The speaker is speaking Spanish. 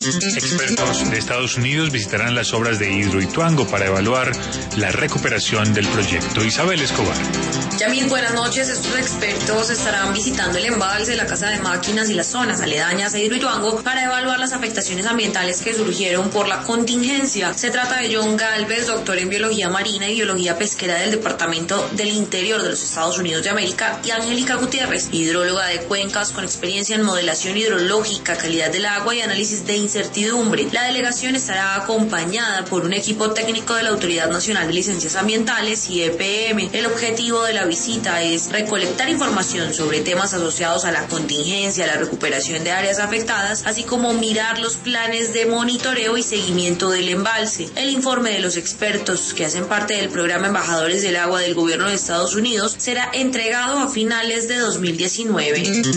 Expertos de Estados Unidos visitarán las obras de Hidroituango para evaluar la recuperación del proyecto. Isabel Escobar. Yamil, buenas noches. Estos expertos estarán visitando el embalse, la casa de máquinas y las zonas aledañas a Hidroituango para evaluar las afectaciones ambientales que surgieron por la contingencia. Se trata de John Galvez, doctor en Biología Marina y Biología Pesquera del Departamento del Interior de los Estados Unidos de América, y Angélica Gutiérrez, hidróloga de cuencas con experiencia en modelación hidrológica, calidad del agua y análisis de incertidumbre. La delegación estará acompañada por un equipo técnico de la Autoridad Nacional de Licencias Ambientales y EPM. El objetivo de la visita es recolectar información sobre temas asociados a la contingencia, la recuperación de áreas afectadas, así como mirar los planes de monitoreo y seguimiento del embalse. El informe de los expertos que hacen parte del programa Embajadores del Agua del Gobierno de Estados Unidos será entregado a finales de 2019.